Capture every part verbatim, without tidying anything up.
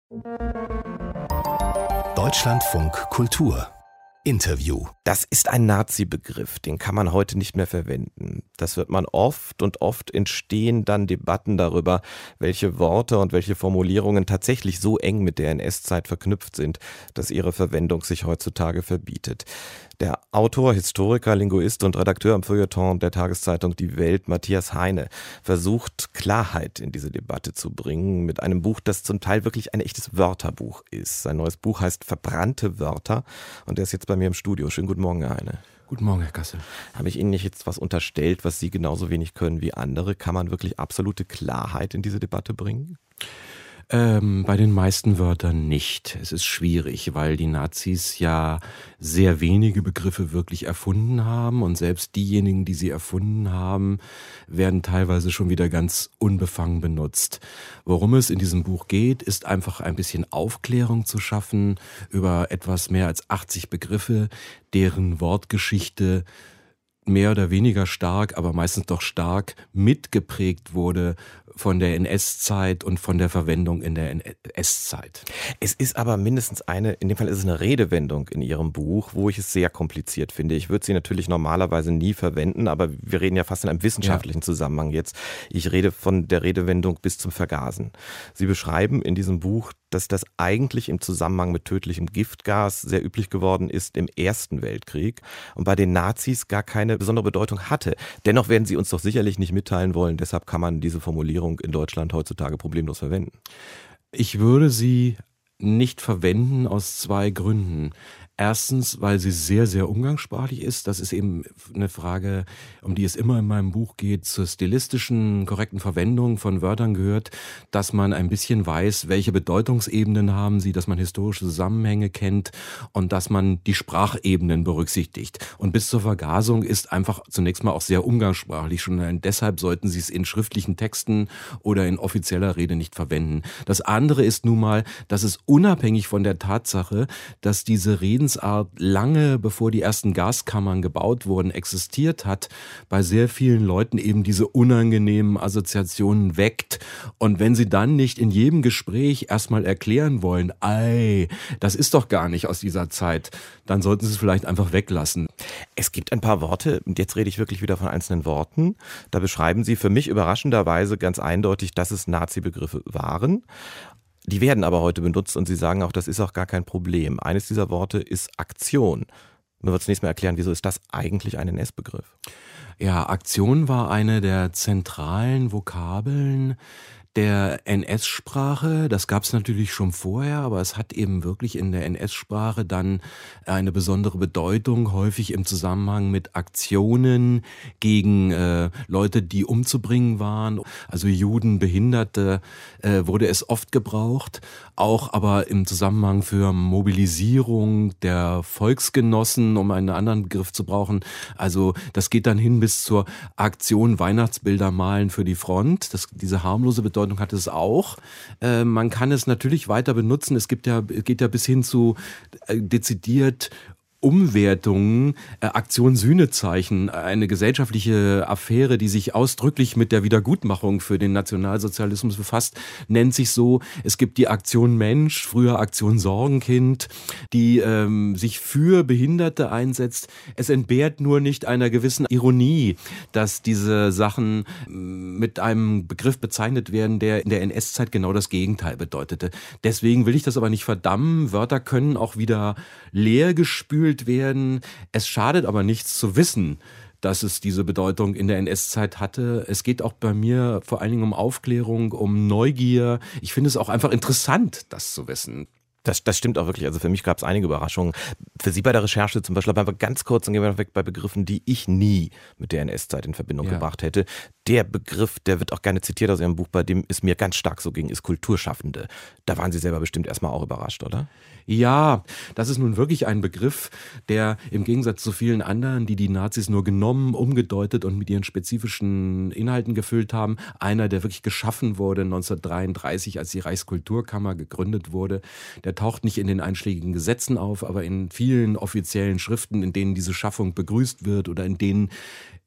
Deutschlandfunk Kultur Interview. Das ist ein Nazi-Begriff, den kann man heute nicht mehr verwenden. Das wird man oft und oft entstehen dann Debatten darüber, welche Worte und welche Formulierungen tatsächlich so eng mit der N S-Zeit verknüpft sind, dass ihre Verwendung sich heutzutage verbietet. Der Autor, Historiker, Linguist und Redakteur am Feuilleton der Tageszeitung Die Welt, Matthias Heine, versucht Klarheit in diese Debatte zu bringen mit einem Buch, das zum Teil wirklich ein echtes Wörterbuch ist. Sein neues Buch heißt Verbrannte Wörter und er ist jetzt bei mir im Studio. Schönen guten Morgen, Herr Heine. Guten Morgen, Herr Kassel. Habe ich Ihnen nicht jetzt was unterstellt, was Sie genauso wenig können wie andere? Kann man wirklich absolute Klarheit in diese Debatte bringen? Ähm, bei den meisten Wörtern nicht. Es ist schwierig, weil die Nazis ja sehr wenige Begriffe wirklich erfunden haben und selbst diejenigen, die sie erfunden haben, werden teilweise schon wieder ganz unbefangen benutzt. Worum es in diesem Buch geht, ist einfach ein bisschen Aufklärung zu schaffen über etwas mehr als achtzig Begriffe, deren Wortgeschichte mehr oder weniger stark, aber meistens doch stark mitgeprägt wurde von der N S-Zeit und von der Verwendung in der N S-Zeit. Es ist aber mindestens eine, in dem Fall ist es eine Redewendung in Ihrem Buch, wo ich es sehr kompliziert finde. Ich würde sie natürlich normalerweise nie verwenden, aber wir reden ja fast in einem wissenschaftlichen ja. Zusammenhang jetzt. Ich rede von der Redewendung bis zum Vergasen. Sie beschreiben in diesem Buch, dass das eigentlich im Zusammenhang mit tödlichem Giftgas sehr üblich geworden ist im Ersten Weltkrieg und bei den Nazis gar keine besondere Bedeutung hatte. Dennoch werden Sie uns doch sicherlich nicht mitteilen wollen, deshalb kann man diese Formulierung in Deutschland heutzutage problemlos verwenden. Ich würde sie nicht verwenden aus zwei Gründen. Erstens, weil sie sehr, sehr umgangssprachlich ist. Das ist eben eine Frage, um die es immer in meinem Buch geht. Zur stilistischen, korrekten Verwendung von Wörtern gehört, dass man ein bisschen weiß, welche Bedeutungsebenen haben sie, dass man historische Zusammenhänge kennt und dass man die Sprachebenen berücksichtigt. Und bis zur Vergasung ist einfach zunächst mal auch sehr umgangssprachlich. Schon deshalb sollten Sie es in schriftlichen Texten oder in offizieller Rede nicht verwenden. Das andere ist nun mal, dass es unabhängig von der Tatsache, dass diese Reden Art lange bevor die ersten Gaskammern gebaut wurden, existiert hat, bei sehr vielen Leuten eben diese unangenehmen Assoziationen weckt. Und wenn sie dann nicht in jedem Gespräch erstmal erklären wollen, ei, das ist doch gar nicht aus dieser Zeit, dann sollten sie es vielleicht einfach weglassen. Es gibt ein paar Worte, und jetzt rede ich wirklich wieder von einzelnen Worten, da beschreiben Sie für mich überraschenderweise ganz eindeutig, dass es Nazi-Begriffe waren. Die werden aber heute benutzt und Sie sagen auch, das ist auch gar kein Problem. Eines dieser Worte ist Aktion. Nur wird zunächst mal erklären, wieso ist das eigentlich ein N S-Begriff? Ja, Aktion war eine der zentralen Vokabeln der N S-Sprache. Das gab es natürlich schon vorher, aber es hat eben wirklich in der N S-Sprache dann eine besondere Bedeutung, häufig im Zusammenhang mit Aktionen gegen äh, Leute, die umzubringen waren. Also Juden, Behinderte, äh, wurde es oft gebraucht. Auch aber im Zusammenhang für Mobilisierung der Volksgenossen, um einen anderen Begriff zu brauchen. Also das geht dann hin bis zur Aktion Weihnachtsbilder malen für die Front. Das, diese harmlose Bedeutung hat es auch. Äh, man kann es natürlich weiter benutzen. Es gibt ja, geht ja bis hin zu äh, dezidiert Umwertungen, äh, Aktion Sühnezeichen, eine gesellschaftliche Affäre, die sich ausdrücklich mit der Wiedergutmachung für den Nationalsozialismus befasst, nennt sich so. Es gibt die Aktion Mensch, früher Aktion Sorgenkind, die ähm, sich für Behinderte einsetzt. Es entbehrt nur nicht einer gewissen Ironie, dass diese Sachen mit einem Begriff bezeichnet werden, der in der N S-Zeit genau das Gegenteil bedeutete. Deswegen will ich das aber nicht verdammen. Wörter können auch wieder leer gespült werden. Es schadet aber nichts zu wissen, dass es diese Bedeutung in der N S-Zeit hatte. Es geht auch bei mir vor allen Dingen um Aufklärung, um Neugier. Ich finde es auch einfach interessant, das zu wissen. Das, das stimmt auch wirklich. Also für mich gab es einige Überraschungen. Für Sie bei der Recherche zum Beispiel, aber ganz kurz, dann gehen wir noch weg bei Begriffen, die ich nie mit der N S-Zeit in Verbindung ja. gebracht hätte. Der Begriff, der wird auch gerne zitiert aus Ihrem Buch, bei dem es mir ganz stark so ging, ist Kulturschaffende. Da waren Sie selber bestimmt erstmal auch überrascht, oder? Ja, das ist nun wirklich ein Begriff, der im Gegensatz zu vielen anderen, die die Nazis nur genommen, umgedeutet und mit ihren spezifischen Inhalten gefüllt haben, einer, der wirklich geschaffen wurde neunzehnhundertdreiunddreißig, als die Reichskulturkammer gegründet wurde. Der taucht nicht in den einschlägigen Gesetzen auf, aber in vielen offiziellen Schriften, in denen diese Schaffung begrüßt wird oder in denen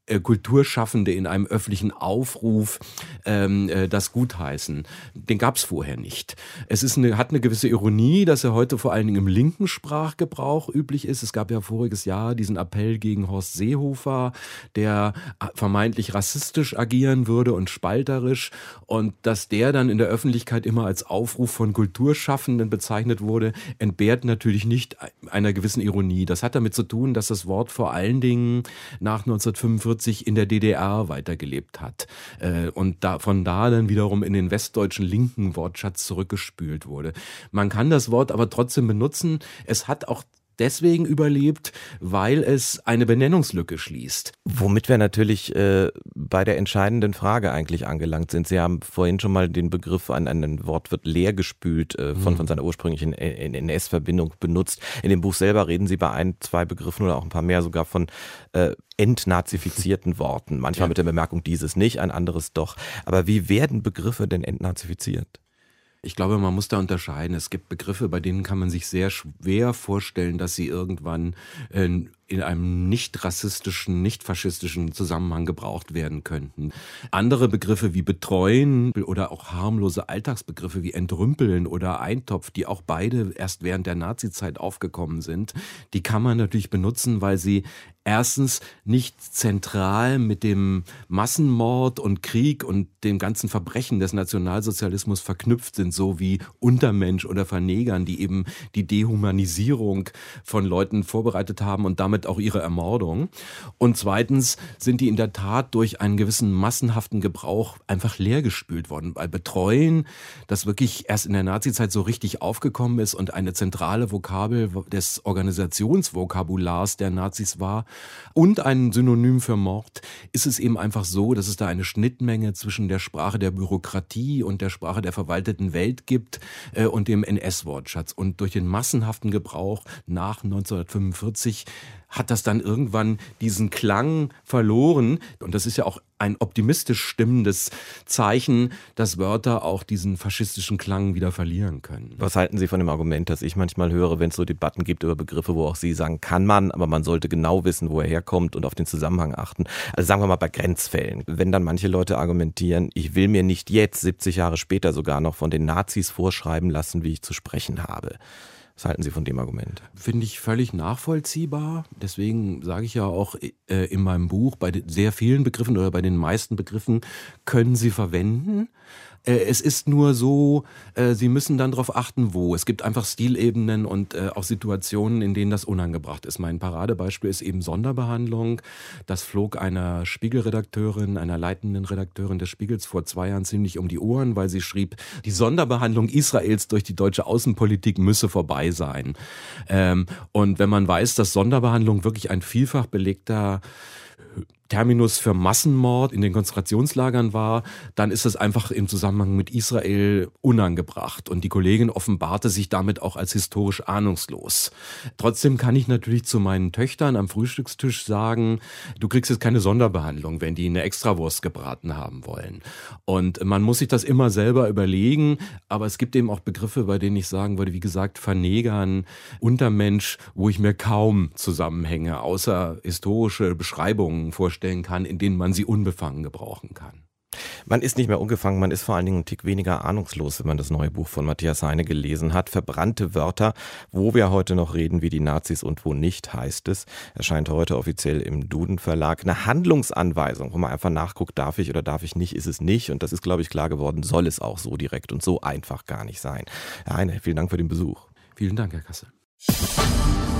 Kulturschaffende in einem öffentlichen Aufruf ähm, das gutheißen. Den gab es vorher nicht. Es ist eine, hat eine gewisse Ironie, dass er heute vor allen Dingen im linken Sprachgebrauch üblich ist. Es gab ja voriges Jahr diesen Appell gegen Horst Seehofer, der vermeintlich rassistisch agieren würde und spalterisch, und dass der dann in der Öffentlichkeit immer als Aufruf von Kulturschaffenden bezeichnet wurde, entbehrt natürlich nicht einer gewissen Ironie. Das hat damit zu tun, dass das Wort vor allen Dingen nach neunzehnhundertfünfundvierzig in der D D R weitergelebt hat und da, von da dann wiederum in den westdeutschen linken Wortschatz zurückgespült wurde. Man kann das Wort aber trotzdem benutzen. Es hat auch deswegen überlebt, weil es eine Benennungslücke schließt. Womit wir natürlich äh, bei der entscheidenden Frage eigentlich angelangt sind. Sie haben vorhin schon mal den Begriff, ein, ein Wort wird leergespült äh, von, von seiner ursprünglichen N S-Verbindung benutzt. In dem Buch selber reden Sie bei ein, zwei Begriffen oder auch ein paar mehr sogar von äh, entnazifizierten Worten. Manchmal ja. mit der Bemerkung, dieses nicht, ein anderes doch. Aber wie werden Begriffe denn entnazifiziert? Ich glaube, man muss da unterscheiden. Es gibt Begriffe, bei denen kann man sich sehr schwer vorstellen, dass sie irgendwann äh, in einem nicht rassistischen, nicht faschistischen Zusammenhang gebraucht werden könnten. Andere Begriffe wie betreuen oder auch harmlose Alltagsbegriffe wie entrümpeln oder Eintopf, die auch beide erst während der Nazizeit aufgekommen sind, die kann man natürlich benutzen, weil sie erstens nicht zentral mit dem Massenmord und Krieg und dem ganzen Verbrechen des Nationalsozialismus verknüpft sind, so wie Untermensch oder Vernegern, die eben die Dehumanisierung von Leuten vorbereitet haben und damit auch ihre Ermordung. Und zweitens sind die in der Tat durch einen gewissen massenhaften Gebrauch einfach leergespült worden. Bei Betreuen, das wirklich erst in der Nazizeit so richtig aufgekommen ist und eine zentrale Vokabel des Organisationsvokabulars der Nazis war, und ein Synonym für Mord, ist es eben einfach so, dass es da eine Schnittmenge zwischen der Sprache der Bürokratie und der Sprache der verwalteten Welt gibt äh, und dem N S-Wortschatz. Und durch den massenhaften Gebrauch nach neunzehnhundertfünfundvierzig hat das dann irgendwann diesen Klang verloren. Und das ist ja auch ein optimistisch stimmendes Zeichen, dass Wörter auch diesen faschistischen Klang wieder verlieren können. Was halten Sie von dem Argument, das ich manchmal höre, wenn es so Debatten gibt über Begriffe, wo auch Sie sagen, kann man, aber man sollte genau wissen, wo er herkommt und auf den Zusammenhang achten. Also sagen wir mal bei Grenzfällen. Wenn dann manche Leute argumentieren, ich will mir nicht jetzt, siebzig Jahre später sogar noch von den Nazis vorschreiben lassen, wie ich zu sprechen habe. Was halten Sie von dem Argument? Finde ich völlig nachvollziehbar. Deswegen sage ich ja auch äh, in meinem Buch, bei sehr vielen Begriffen oder bei den meisten Begriffen können Sie verwenden. Äh, es ist nur so, äh, Sie müssen dann darauf achten, wo. Es gibt einfach Stilebenen und äh, auch Situationen, in denen das unangebracht ist. Mein Paradebeispiel ist eben Sonderbehandlung. Das flog einer Spiegelredakteurin, einer leitenden Redakteurin des Spiegels vor zwei Jahren ziemlich um die Ohren, weil sie schrieb, die Sonderbehandlung Israels durch die deutsche Außenpolitik müsse vorbei sein. Ähm, und wenn man weiß, dass Sonderbehandlung wirklich ein vielfach belegter Terminus für Massenmord in den Konzentrationslagern war, dann ist es einfach im Zusammenhang mit Israel unangebracht. Und die Kollegin offenbarte sich damit auch als historisch ahnungslos. Trotzdem kann ich natürlich zu meinen Töchtern am Frühstückstisch sagen, du kriegst jetzt keine Sonderbehandlung, wenn die eine Extrawurst gebraten haben wollen. Und man muss sich das immer selber überlegen, aber es gibt eben auch Begriffe, bei denen ich sagen würde, wie gesagt, Vernegern, Untermensch, wo ich mir kaum Zusammenhänge außer historische Beschreibungen vorstellen kann, in denen man sie unbefangen gebrauchen kann. Man ist nicht mehr ungefangen, man ist vor allen Dingen ein Tick weniger ahnungslos, wenn man das neue Buch von Matthias Heine gelesen hat. Verbrannte Wörter, wo wir heute noch reden wie die Nazis und wo nicht, heißt es. Erscheint heute offiziell im Duden Verlag. Eine Handlungsanweisung, wo man einfach nachguckt, darf ich oder darf ich nicht, ist es nicht. Und das ist, glaube ich, klar geworden, soll es auch so direkt und so einfach gar nicht sein. Herr Heine, vielen Dank für den Besuch. Vielen Dank, Herr Kassel.